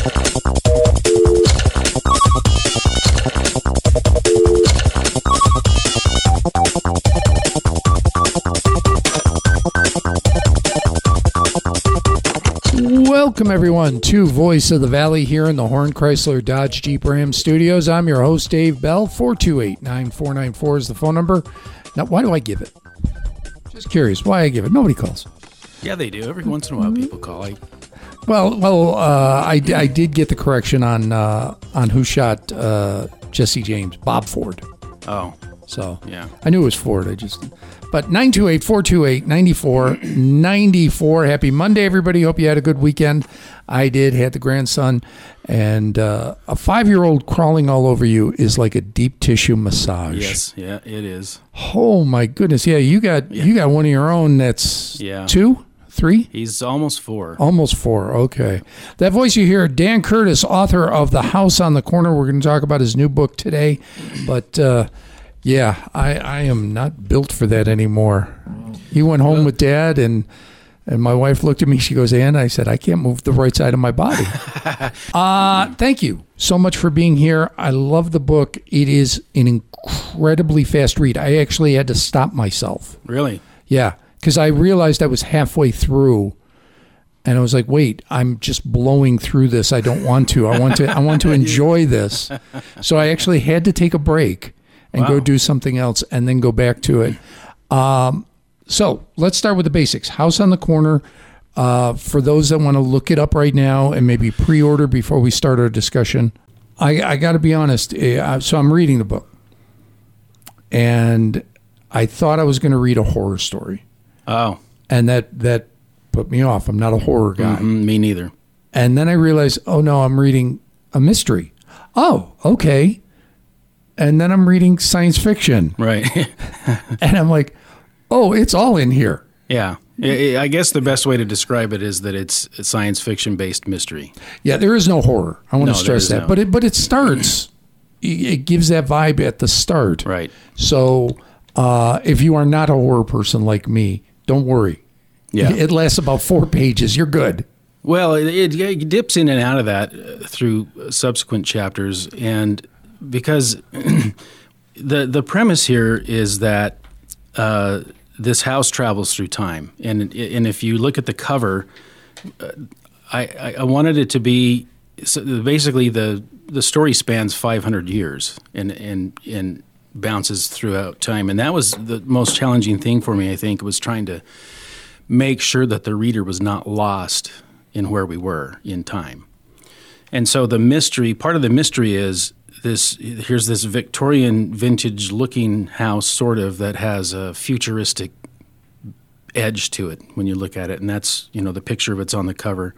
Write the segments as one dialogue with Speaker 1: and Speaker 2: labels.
Speaker 1: Welcome, everyone, to Voice of the Valley here in the Horn Chrysler Dodge Jeep Ram Studios. I'm your host, Dave Bell. 428-9494 is the phone number. Now, why do I give it? Just curious why I give it. Nobody calls.
Speaker 2: Yeah, they do. Every once in a while, people call.
Speaker 1: I did get the correction on who shot Jesse James, Bob Ford.
Speaker 2: Oh.
Speaker 1: So,
Speaker 2: yeah.
Speaker 1: I knew it was Ford. But 928-428-9494. Happy Monday, everybody. Hope you had a good weekend. I did. Had the grandson. And a 5-year-old crawling all over you is like a deep tissue massage.
Speaker 2: Yes. Yeah, it is.
Speaker 1: Oh, my goodness. Yeah, you got one of your own that's 2, 3?
Speaker 2: He's almost 4.
Speaker 1: Almost 4. Okay. That voice you hear, Dan Curtis, author of The House on the Corner. We're going to talk about his new book today. But... yeah, I am not built for that anymore. He went home with Dad, and my wife looked at me. She goes, "Ann," I said, "I can't move the right side of my body." Thank you so much for being here. I love the book. It is an incredibly fast read. I actually had to stop myself.
Speaker 2: Really?
Speaker 1: Yeah, because I realized I was halfway through, and I was like, "Wait, I'm just blowing through this. I don't want to. I want to enjoy this." So I actually had to take a break and go do something else, and then go back to it. So let's start with the basics. House on the Corner. For those that want to look it up right now and maybe pre-order before we start our discussion, I got to be honest. So I'm reading the book, and I thought I was going to read a horror story.
Speaker 2: Oh.
Speaker 1: And that put me off. I'm not a horror guy.
Speaker 2: Mm-hmm, me neither.
Speaker 1: And then I realized, oh, no, I'm reading a mystery. Oh, okay. And then I'm reading science fiction.
Speaker 2: Right.
Speaker 1: And I'm like, oh, it's all in here.
Speaker 2: Yeah. I guess the best way to describe it is that it's a science fiction-based mystery.
Speaker 1: Yeah, there is no horror. I want to stress that.
Speaker 2: No.
Speaker 1: But it starts, it gives that vibe at the start.
Speaker 2: Right.
Speaker 1: So if you are not a horror person like me, don't worry.
Speaker 2: Yeah.
Speaker 1: It lasts about 4 pages. You're good.
Speaker 2: Well, it dips in and out of that through subsequent chapters, and because the premise here is that this house travels through time, and if you look at the cover, I wanted it to be basically the story spans 500 years and bounces throughout time, and that was the most challenging thing for me. I think was trying to make sure that the reader was not lost in where we were in time, and so part of the mystery is. Here's this Victorian vintage looking house sort of that has a futuristic edge to it when you look at it, and that's the picture of it's on the cover.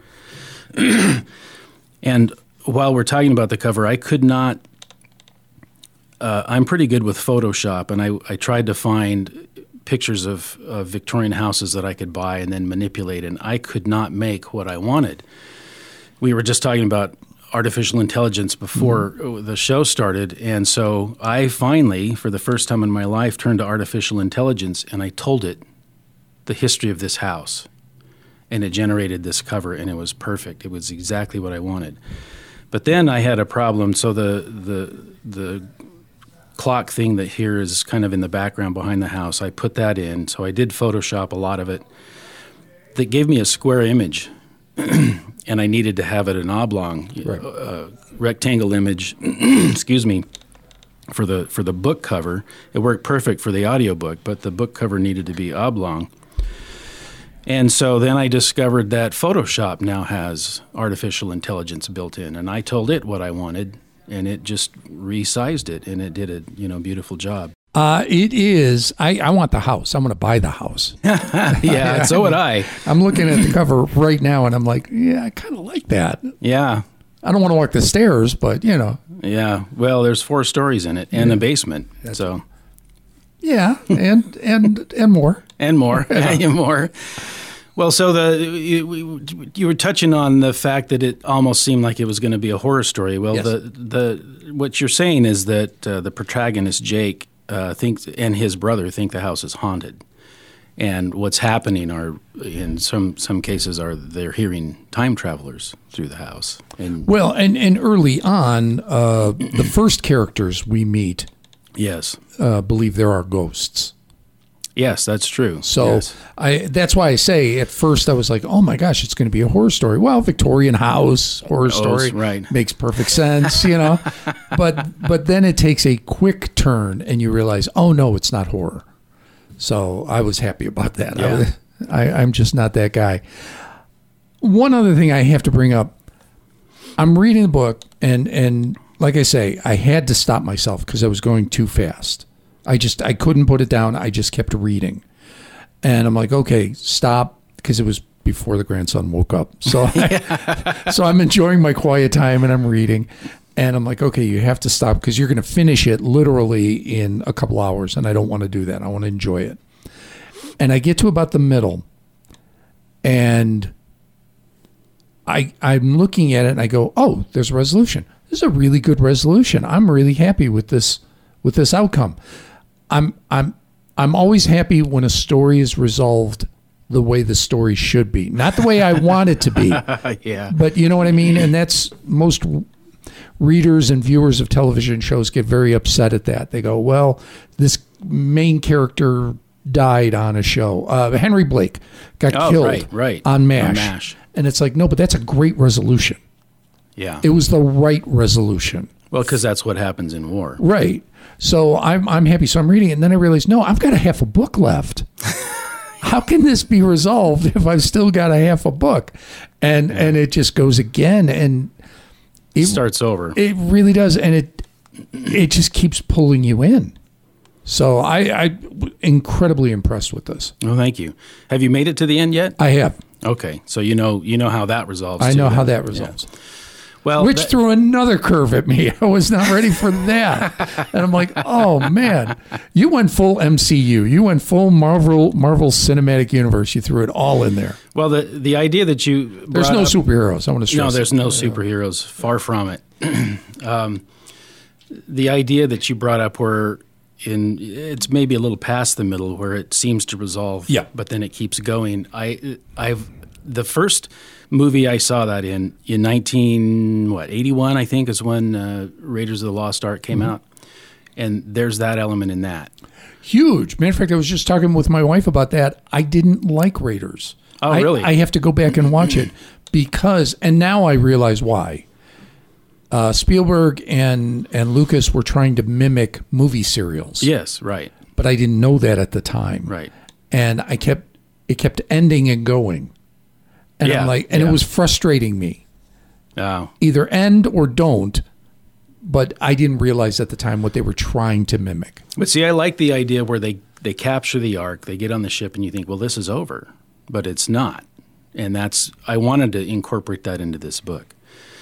Speaker 2: And while we're talking about the cover, I could not I'm pretty good with Photoshop, and I tried to find pictures of Victorian houses that I could buy and then manipulate, and I could not make what I wanted. We were just talking about artificial intelligence before the show started, and so I finally, for the first time in my life, turned to artificial intelligence, and I told it the history of this house, and it generated this cover, and it was perfect. It was exactly what I wanted. But then I had a problem. So the clock thing that here is kind of in the background behind the house, I put that in. So I did Photoshop a lot of it. That gave me a square image. And I needed to have it an oblong, rectangle image, excuse me, for the book cover. It worked perfect for the audiobook, but the book cover needed to be oblong. And so then I discovered that Photoshop now has artificial intelligence built in, and I told it what I wanted, and it just resized it, and it did a beautiful job.
Speaker 1: It is. I want the house. I'm going to buy the house.
Speaker 2: Yeah, so would I.
Speaker 1: I'm looking at the cover right now, and I'm like, yeah, I kind of like that.
Speaker 2: Yeah.
Speaker 1: I don't want to walk the stairs, but,
Speaker 2: Yeah. Well, there's 4 stories in it and a basement. So.
Speaker 1: Yeah, and more.
Speaker 2: And more. And more. Well, so you were touching on the fact that it almost seemed like it was going to be a horror story. Well, yes. What you're saying is that the protagonist, Jake, thinks, and his brother think the house is haunted. And what's happening are, in some cases, they're hearing time travelers through the house. And
Speaker 1: Well, and early on, the first characters we meet
Speaker 2: yes,
Speaker 1: believe there are ghosts.
Speaker 2: yes, that's true.
Speaker 1: So
Speaker 2: yes.
Speaker 1: that's why I say at first I was like, oh my gosh, it's going to be a horror story. Well, Victorian house horror story
Speaker 2: right.
Speaker 1: makes perfect sense, But then it takes a quick turn and you realize, oh no, it's not horror. So I was happy about that.
Speaker 2: Yeah.
Speaker 1: I'm just not that guy. One other thing I have to bring up, I'm reading the book and like I say, I had to stop myself because I was going too fast. I couldn't put it down. I just kept reading. And I'm like, okay, stop, because it was before the grandson woke up. So, so I'm enjoying my quiet time and I'm reading. And I'm like, okay, you have to stop because you're going to finish it literally in a couple hours. And I don't want to do that. I want to enjoy it. And I get to about the middle and I'm looking at it and I go, oh, there's a resolution. This is a really good resolution. I'm really happy with this outcome. I'm always happy when a story is resolved the way the story should be, not the way I want it to be.
Speaker 2: Yeah.
Speaker 1: But you know what I mean? And that's most readers and viewers of television shows get very upset at that. They go, well, this main character died on a show. Henry Blake got killed
Speaker 2: right.
Speaker 1: on MASH.
Speaker 2: On MASH.
Speaker 1: And it's like, no, but that's a great resolution.
Speaker 2: Yeah.
Speaker 1: It was the right resolution.
Speaker 2: Well, because that's what happens in war.
Speaker 1: Right. So I'm happy. So I'm reading it. And then I realized, no, I've got a half a book left. How can this be resolved if I've still got a half a book? And it just goes again. And
Speaker 2: It starts over.
Speaker 1: It really does. And it just keeps pulling you in. So I'm incredibly impressed with this.
Speaker 2: Oh, thank you. Have you made it to the end yet?
Speaker 1: I have.
Speaker 2: Okay. So you know how that resolves.
Speaker 1: I
Speaker 2: too,
Speaker 1: know how
Speaker 2: then.
Speaker 1: that resolves.
Speaker 2: Yeah. Well,
Speaker 1: Which threw another curve at me. I was not ready for that. And I'm like, oh, man. You went full MCU. You went full Marvel Cinematic Universe. You threw it all in there.
Speaker 2: Well, the idea that you
Speaker 1: There's no superheroes. I want to stress
Speaker 2: No, there's no superheroes. Far from it. The idea that you brought up where it's maybe a little past the middle where it seems to resolve,
Speaker 1: Yeah.
Speaker 2: but then it keeps going. The first movie I saw that in 1981, I think, is when Raiders of the Lost Ark came out, and there's that element in that.
Speaker 1: Huge. Matter of fact, I was just talking with my wife about that. I didn't like Raiders.
Speaker 2: Oh, really?
Speaker 1: I have to go back and watch it because, and now I realize why. Spielberg and Lucas were trying to mimic movie serials.
Speaker 2: Yes, right.
Speaker 1: But I didn't know that at the time.
Speaker 2: Right.
Speaker 1: And it kept ending and going. And I'm like, and it was frustrating me.
Speaker 2: Oh.
Speaker 1: Either end or don't. But I didn't realize at the time what they were trying to mimic.
Speaker 2: But see, I like the idea where they capture the Ark, they get on the ship, and you think, well, this is over. But it's not. And I wanted to incorporate that into this book.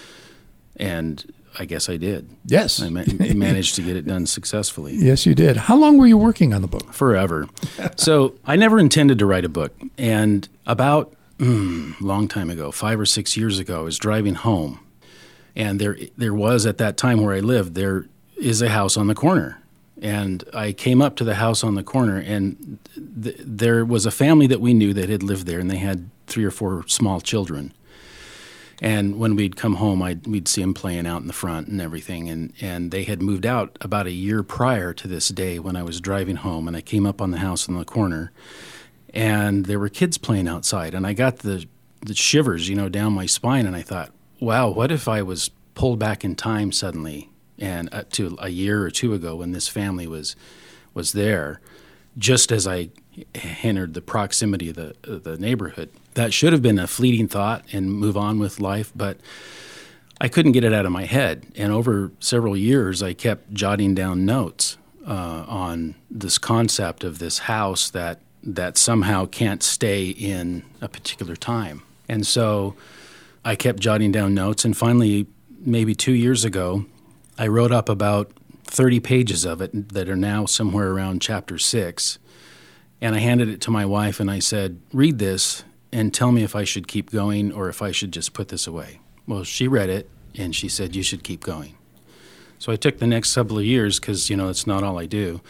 Speaker 2: And I guess I did.
Speaker 1: Yes.
Speaker 2: I managed to get it done successfully.
Speaker 1: Yes, you did. How long were you working on the book?
Speaker 2: Forever. So I never intended to write a book. And about long time ago, 5 or 6 years ago, I was driving home. And there was, at that time where I lived, there is a house on the corner. And I came up to the house on the corner, and there was a family that we knew that had lived there, and they had 3 or 4 small children. And when we'd come home, we'd see them playing out in the front and everything. And they had moved out about a year prior to this day when I was driving home. And I came up on the house on the corner, and there were kids playing outside. And I got the shivers, down my spine. And I thought, wow, what if I was pulled back in time suddenly and to a year or 2 ago when this family was there, just as I entered the proximity of the neighborhood. That should have been a fleeting thought and move on with life, but I couldn't get it out of my head. And over several years, I kept jotting down notes on this concept of this house that somehow can't stay in a particular time. And so I kept jotting down notes, and finally, maybe 2 years ago, I wrote up about 30 pages of it that are now somewhere around chapter 6. And I handed it to my wife, and I said, read this and tell me if I should keep going or if I should just put this away. Well, she read it, and she said, you should keep going. So I took the next couple of years, because, it's not all I do,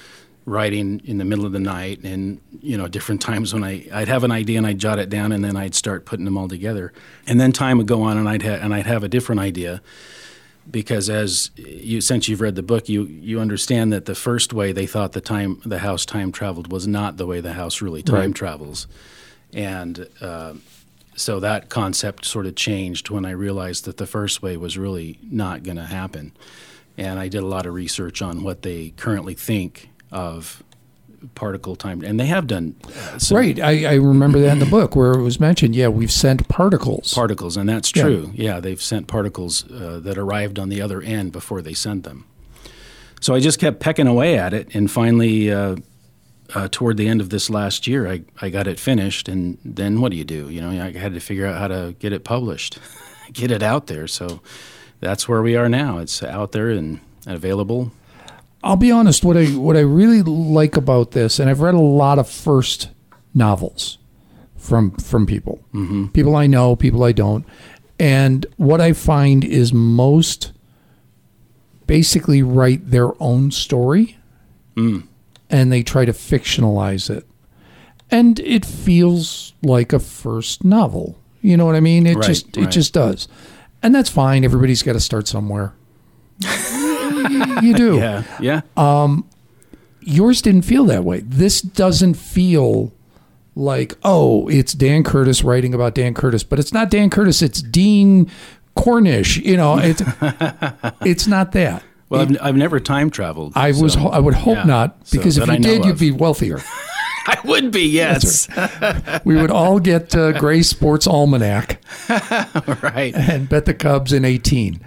Speaker 2: writing in the middle of the night, and different times when I'd have an idea and I'd jot it down, and then I'd start putting them all together, and then time would go on and I'd have a different idea, because since you've read the book, you understand that the first way they thought the house time traveled was not the way the house really time travels, and so that concept sort of changed when I realized that the first way was really not going to happen. And I did a lot of research on what they currently think of particle time. And they have done
Speaker 1: right. I remember that in the book where it was mentioned, we've sent particles.
Speaker 2: Particles, and that's true. Yeah, they've sent particles that arrived on the other end before they sent them. So I just kept pecking away at it, and finally, toward the end of this last year, I got it finished. And then what do? I had to figure out how to get it published, get it out there. So that's where we are now. It's out there and available.
Speaker 1: I'll be honest, what I really like about this, and I've read a lot of first novels from people. Mm-hmm. People I know, people I don't. And what I find is most basically write their own story and they try to fictionalize it. And it feels like a first novel. You know what I mean? It just does. And that's fine. Everybody's got to start somewhere. You do.
Speaker 2: Yeah.
Speaker 1: Yours didn't feel that way. This doesn't feel like, it's Dan Curtis writing about Dan Curtis, but it's not Dan Curtis. It's Dean Cornish. It's not that.
Speaker 2: Well, I've never time traveled.
Speaker 1: I would hope not, because if you did, you'd be wealthier.
Speaker 2: I would be, yes.
Speaker 1: Right. We would all get Gray Sports Almanac.
Speaker 2: Right.
Speaker 1: And bet the Cubs in 18.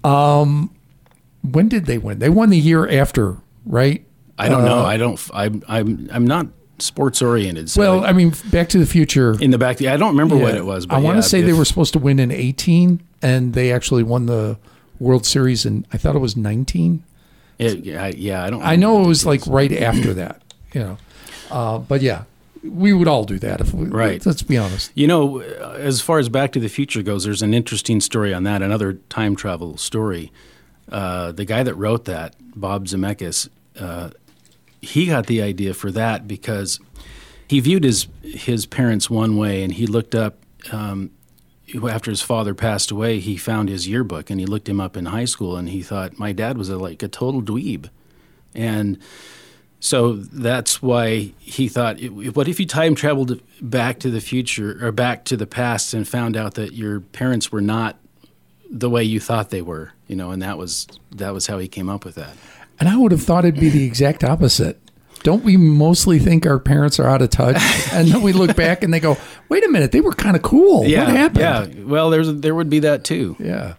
Speaker 1: When did they win? They won the year after, right?
Speaker 2: I don't know. I'm not sports oriented. So
Speaker 1: Back to the Future.
Speaker 2: In the back, I don't remember what it was. But
Speaker 1: I want to say they were supposed to win in 18, and they actually won the World Series in, I thought it was 19.
Speaker 2: I don't.
Speaker 1: I know it was like right after that. But yeah, we would all do that if we.
Speaker 2: Right.
Speaker 1: Let's be honest.
Speaker 2: As far as Back to the Future goes, there's an interesting story on that. Another time travel story. The guy that wrote that, Bob Zemeckis, he got the idea for that because he viewed his parents one way, and he looked up after his father passed away. He found his yearbook, and he looked him up in high school, and he thought my dad was like a total dweeb, and so that's why he thought, what if you time traveled back to the future or back to the past and found out that your parents were not the way you thought they were, and that was how he came up with that.
Speaker 1: And I would have thought it'd be the exact opposite. Don't we mostly think our parents are out of touch? And then we look back and they go, wait a minute, they were kind of cool.
Speaker 2: Yeah,
Speaker 1: what happened?
Speaker 2: Yeah, well, there would be that too.
Speaker 1: Yeah.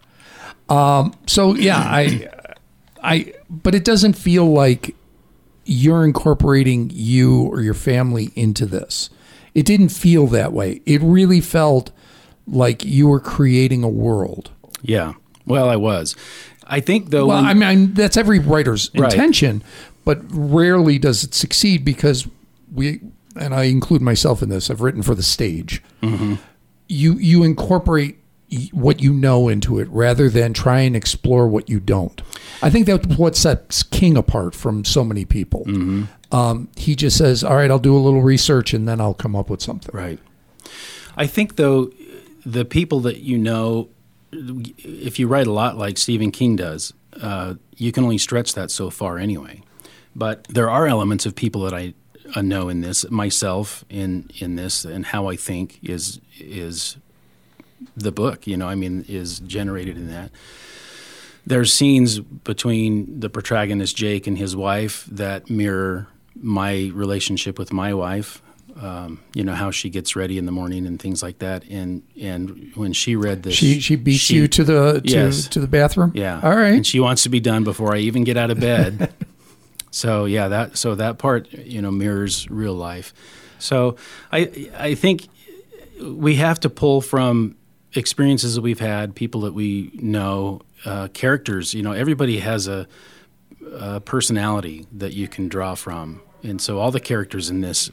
Speaker 1: But it doesn't feel like you're incorporating you or your family into this. It didn't feel that way. It really felt like you were creating a world.
Speaker 2: Yeah. Well, I was. I think, though...
Speaker 1: Well, that's every writer's intention, but rarely does it succeed because and I include myself in this, I've written for the stage. Mm-hmm. You incorporate what you know into it rather than try and explore what you don't. I think that's what sets King apart from so many people. Mm-hmm. He just says, all right, I'll do a little research and then I'll come up with something.
Speaker 2: Right. I think, though, the people that if you write a lot like Stephen King does, you can only stretch that so far anyway. But there are elements of people that I know in this, myself in this, and how I think is the book, is generated in that. There's scenes between the protagonist, Jake, and his wife that mirror my relationship with my wife. How she gets ready in the morning and things like that. And when she read this,
Speaker 1: she beats you to the bathroom.
Speaker 2: Yeah.
Speaker 1: All right.
Speaker 2: And she wants to be done before I even get out of bed. So that part, mirrors real life. So I think we have to pull from experiences that we've had, people that we know, characters. Everybody has a personality that you can draw from. And so all the characters in this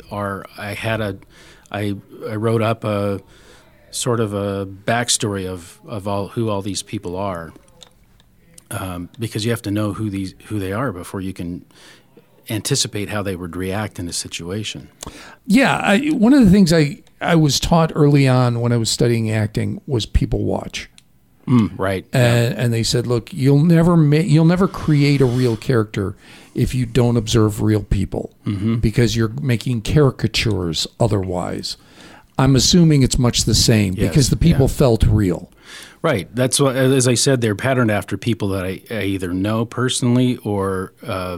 Speaker 2: I wrote up a sort of a backstory of who all these people are, because you have to know who they are before you can. anticipate how they would react in a situation.
Speaker 1: Yeah, one of the things I was taught early on when I was studying acting was people watch.
Speaker 2: Right.
Speaker 1: And they said, look, you'll never create a real character if you don't observe real people, because you're making caricatures otherwise. I'm assuming it's much the same, because the people felt real.
Speaker 2: Right. That's what, as I said, they're patterned after people that I either know personally or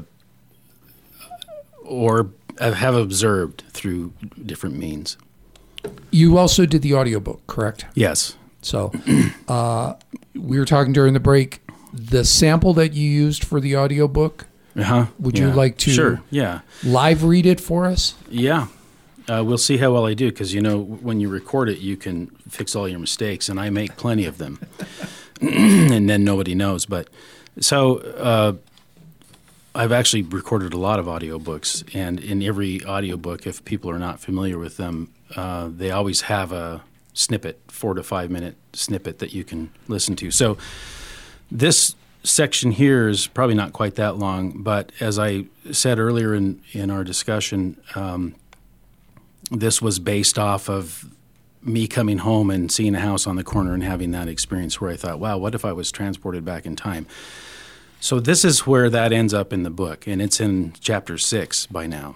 Speaker 2: have observed through different means.
Speaker 1: You also did the audiobook, correct?
Speaker 2: Yes.
Speaker 1: So we were talking during the break. The sample that you used for the audiobook, would you like to live read it for us?
Speaker 2: Yeah. We'll see how well I do, because, when you record it, you can fix all your mistakes, and I make plenty of them. And then nobody knows. But so I've actually recorded a lot of audiobooks, and in every audiobook, if people are not familiar with them, they always have a snippet, 4 to 5 minute snippet that you can listen to. So this section here is probably not quite that long, but as I said earlier in our discussion, this was based off of me coming home and seeing a house on the corner and having that experience where I thought, wow, what if I was transported back in time? So this is where that ends up in the book, and it's in chapter 6 by now.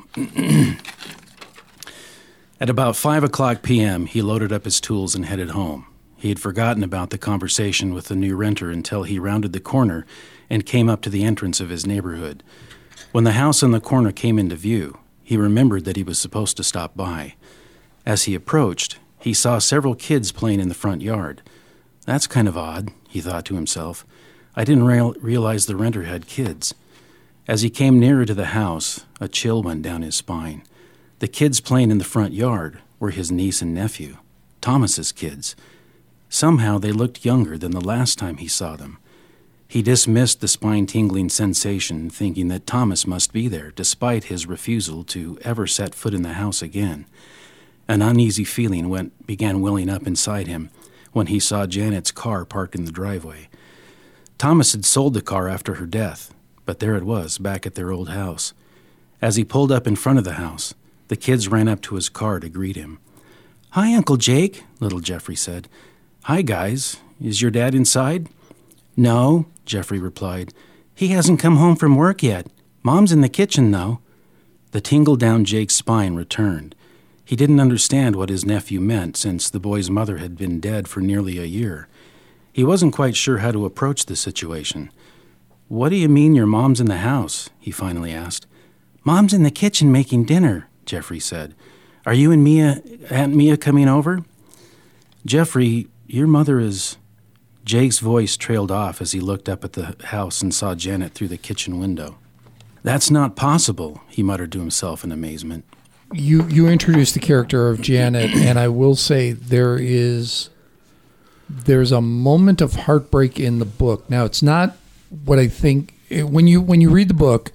Speaker 2: At about 5 o'clock p.m., he loaded up his tools and headed home. He had forgotten about the conversation with the new renter until he rounded the corner and came up to the entrance of his neighborhood. When the house on the corner came into view, he remembered that he was supposed to stop by. As he approached, he saw several kids playing in the front yard. That's kind of odd, he thought to himself. I didn't realize the renter had kids. As he came nearer to the house, a chill went down his spine. The kids playing in the front yard were his niece and nephew, Thomas's kids. Somehow they looked younger than the last time he saw them. He dismissed the spine-tingling sensation, thinking that Thomas must be there, despite his refusal to ever set foot in the house again. An uneasy feeling began welling up inside him when he saw Janet's car parked in the driveway. Thomas had sold the car after her death, but there it was, back at their old house. As he pulled up in front of the house, the kids ran up to his car to greet him. "Hi, Uncle Jake," little Jeffrey said. "Hi, guys. Is your dad inside?" "No," Jeffrey replied. "He hasn't come home from work yet. Mom's in the kitchen, though." The tingle down Jake's spine returned. He didn't understand what his nephew meant, since the boy's mother had been dead for nearly a year. He wasn't quite sure how to approach the situation. "What do you mean your mom's in the house?" he finally asked. "Mom's in the kitchen making dinner," Jeffrey said. "Are you and Aunt Mia coming over?" "Jeffrey, your mother is..." Jake's voice trailed off as he looked up at the house and saw Janet through the kitchen window. "That's not possible," he muttered to himself in amazement.
Speaker 1: You introduced the character of Janet, and I will say there's a moment of heartbreak in the book. Now, it's not what I think when you read the book.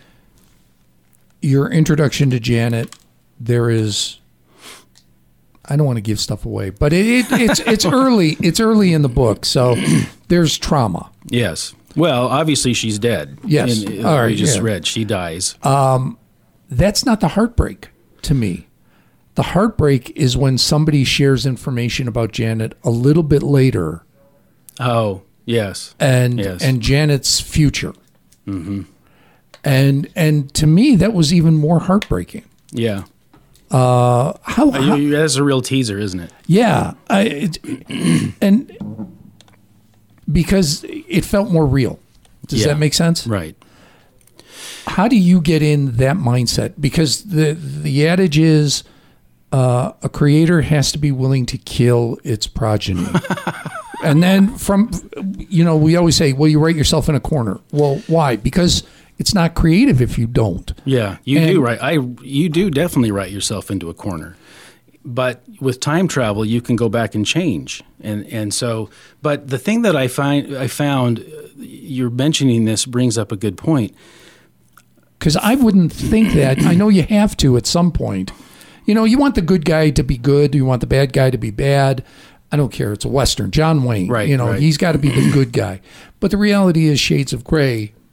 Speaker 1: Your introduction to Janet, there is. I don't want to give stuff away, but it's early. It's early in the book, so there's trauma.
Speaker 2: Yes. Well, obviously she's dead.
Speaker 1: Yes. All right.
Speaker 2: We just read she dies.
Speaker 1: That's not the heartbreak to me. The heartbreak is when somebody shares information about Janet a little bit later.
Speaker 2: Oh, yes.
Speaker 1: And Janet's future. Mm-hmm. And to me, that was even more heartbreaking.
Speaker 2: Yeah.
Speaker 1: How
Speaker 2: that's a real teaser, isn't it?
Speaker 1: Yeah. And because it felt more real. Does that make sense?
Speaker 2: Right.
Speaker 1: How do you get in that mindset? Because the adage is a creator has to be willing to kill its progeny. And then we always say, well, you write yourself in a corner. Well, why? Because it's not creative if you don't.
Speaker 2: Yeah, you do definitely write yourself into a corner. But with time travel, you can go back and change. And so, but the thing that I found, you're mentioning this brings up a good point.
Speaker 1: Because I wouldn't think that. I know you have to at some point. You want the good guy to be good. You want the bad guy to be bad. I don't care. It's a Western. John Wayne.
Speaker 2: Right,
Speaker 1: He's got to be the good guy. But the reality is Shades of Grey,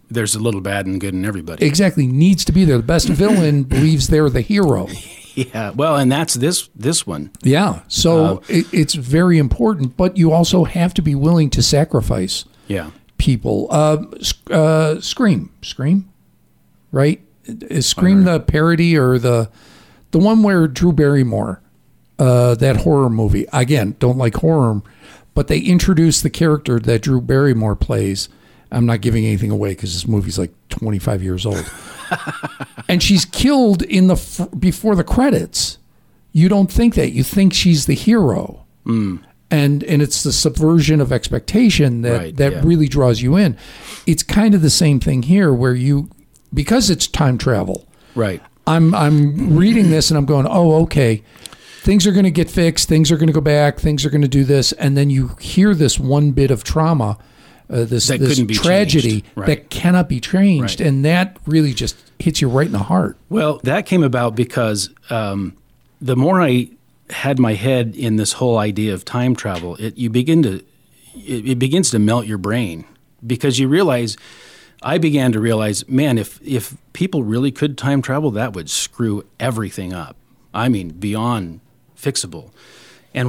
Speaker 2: there's a little bad and good in everybody.
Speaker 1: Exactly, needs to be there. The best villain believes they're the hero.
Speaker 2: Yeah, well, and that's this one.
Speaker 1: Yeah, so it's very important, but you also have to be willing to sacrifice
Speaker 2: Yeah.
Speaker 1: people. Scream, right? Is Scream the parody or the one where Drew Barrymore, that horror movie? Again, don't like horror, but they introduced the character that Drew Barrymore plays. I'm not giving anything away because this movie's like 25 years old. And she's killed in before the credits. You don't think that. You think she's the hero. And it's the subversion of expectation that really draws you in. It's kind of the same thing here where because it's time travel.
Speaker 2: Right.
Speaker 1: I'm reading this and I'm going, oh, okay. Things are going to get fixed. Things are going to go back. Things are going to do this. And then you hear this one bit of trauma, this tragedy that cannot be changed. Right. And that really just hits you right in the heart.
Speaker 2: Well, that came about because the more I had my head in this whole idea of time travel, it begins to melt your brain because I began to realize, man, if people really could time travel, that would screw everything up. I mean, beyond fixable. And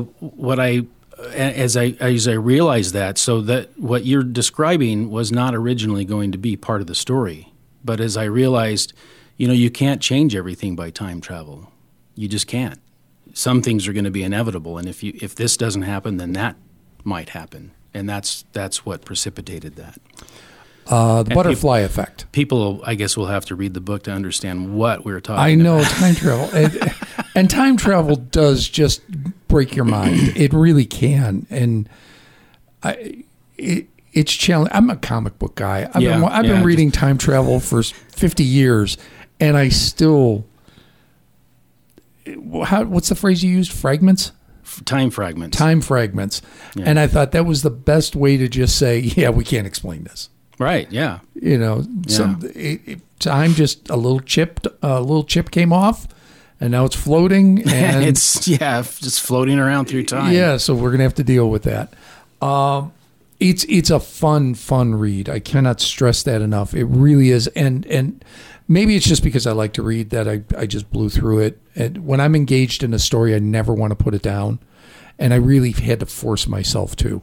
Speaker 2: as I realized that, so that what you're describing was not originally going to be part of the story, but as I realized, you can't change everything by time travel. You just can't. Some things are going to be inevitable, and if this doesn't happen, then that might happen, and that's what precipitated that.
Speaker 1: The butterfly effect.
Speaker 2: People, I guess, will have to read the book to understand what we're talking about.
Speaker 1: I know, time travel. And time travel does just break your mind. It really can. And it's challenging. I'm a comic book guy. I've been reading time travel for 50 years, and I still... what's the phrase you used? Fragments?
Speaker 2: Time fragments.
Speaker 1: Time fragments. Yeah. And I thought that was the best way to just say, yeah, we can't explain this.
Speaker 2: Right. Yeah.
Speaker 1: Time just a little chip came off, and now it's floating, and
Speaker 2: it's just floating around through time.
Speaker 1: Yeah. So we're gonna have to deal with that. It's a fun read. I cannot stress that enough. It really is, and maybe it's just because I like to read that I just blew through it. And when I'm engaged in a story, I never want to put it down. And I really had to force myself to,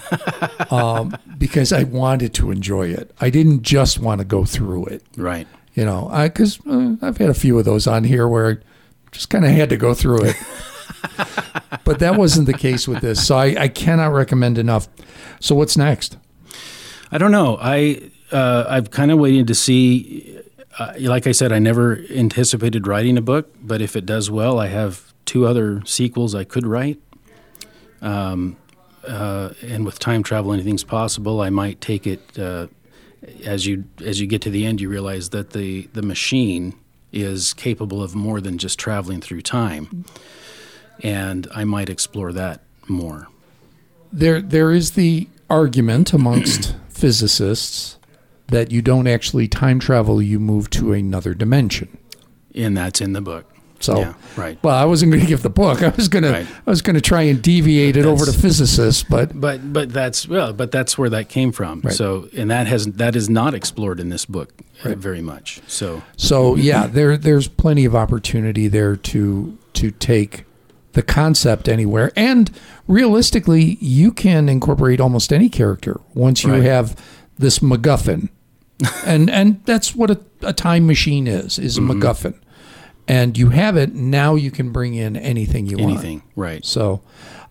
Speaker 1: because I wanted to enjoy it. I didn't just want to go through it.
Speaker 2: Right.
Speaker 1: Because I've had a few of those on here where I just kind of had to go through it. But that wasn't the case with this. So I cannot recommend enough. So what's next?
Speaker 2: I don't know. I've kind of waited to see. Like I said, I never anticipated writing a book, but if it does well, I have 2 other sequels I could write. And with time travel, anything's possible. I might take it as you get to the end, you realize that the machine is capable of more than just traveling through time, and I might explore that more.
Speaker 1: There is the argument amongst physicists that you don't actually time travel; you move to another dimension,
Speaker 2: and that's in the book.
Speaker 1: So,
Speaker 2: yeah, right.
Speaker 1: Well, I wasn't going to give the book. I was going to try and deviate it over to physicists, but
Speaker 2: that's where that came from. Right. So, and that is not explored in this book very much. So yeah, there's plenty of opportunity there to take the concept anywhere, and realistically, you can incorporate almost any character once you have this MacGuffin, and that's what a time machine is a MacGuffin. And you have it, now you can bring in anything you want. Anything, right.
Speaker 1: So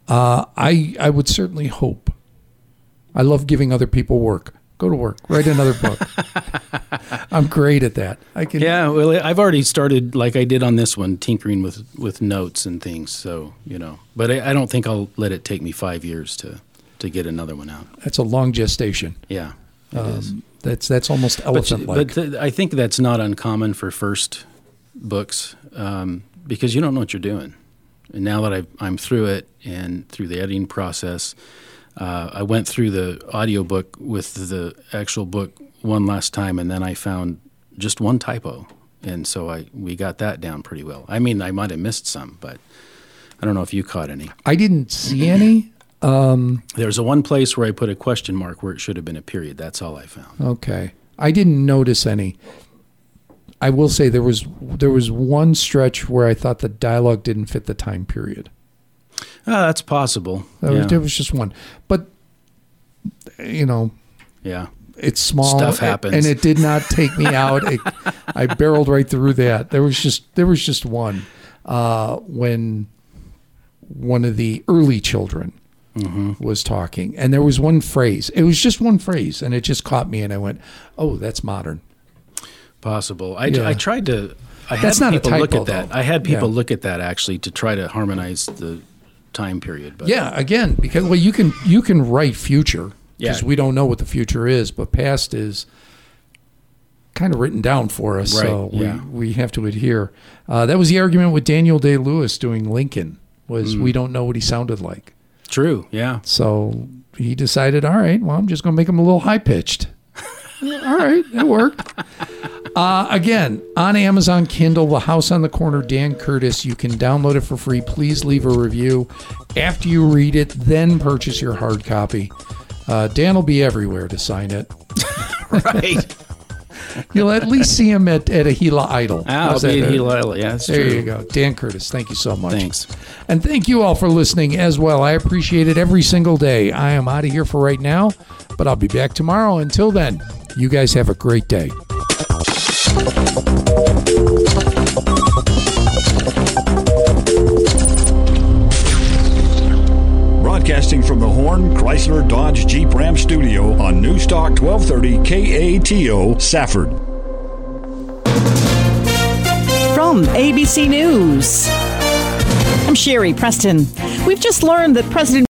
Speaker 1: I would certainly hope. I love giving other people work. Go to work. Write another book. I'm great at that.
Speaker 2: Yeah, well, I've already started, like I did on this one, tinkering with notes and things. So, But I don't think I'll let it take me 5 years to get another one out.
Speaker 1: That's a long gestation.
Speaker 2: Yeah, it is.
Speaker 1: That's almost elephant-like.
Speaker 2: But I think that's not uncommon for first books because you don't know what you're doing. And now that I'm through it and through the editing process, I went through the audiobook with the actual book one last time, and then I found just one typo, and so we got that down pretty well. I mean, I might have missed some, but I don't know if you caught any.
Speaker 1: I didn't see any.
Speaker 2: There's one place where I put a question mark where it should have been a period. That's all I found.
Speaker 1: Okay. I didn't notice any. I will say there was one stretch where I thought the dialogue didn't fit the time period.
Speaker 2: That's possible.
Speaker 1: There was just one. But,
Speaker 2: yeah,
Speaker 1: it's small.
Speaker 2: Stuff happens.
Speaker 1: And it did not take me out. I barreled right through that. There was just one when one of the early children was talking. And there was one phrase. It was just one phrase. And it just caught me. And I went, oh, that's modern.
Speaker 2: Possible. I tried to.
Speaker 1: That's not a typo,
Speaker 2: look at that.
Speaker 1: though.
Speaker 2: I had people look at that actually to try to harmonize the time period. But
Speaker 1: yeah, again, because you can write future because we don't know what the future is, but past is kind of written down for us,
Speaker 2: right,
Speaker 1: so we have to adhere. That was the argument with Daniel Day-Lewis doing Lincoln. Was we don't know what he sounded like.
Speaker 2: True. Yeah.
Speaker 1: So he decided, all right, well, I'm just going to make him a little high pitched. All right, it worked. Again, on Amazon Kindle, The House on the Corner, Dan Curtis. You can download it for free. Please leave a review. After you read it, then purchase your hard copy. Dan will be everywhere to sign it.
Speaker 2: Right.
Speaker 1: You'll at least see him at a Gila Idol.
Speaker 2: I'll be at Gila Idol. Yeah, that's
Speaker 1: there
Speaker 2: true.
Speaker 1: You go. Dan Curtis, thank you so much.
Speaker 2: Thanks.
Speaker 1: And thank you all for listening as well. I appreciate it every single day. I am out of here for right now, but I'll be back tomorrow. Until then, you guys have a great day.
Speaker 3: Broadcasting from the Horn Chrysler Dodge Jeep Ram studio on Newstalk 1230 KATO Safford.
Speaker 4: From ABC News, I'm Sherry Preston. We've just learned that President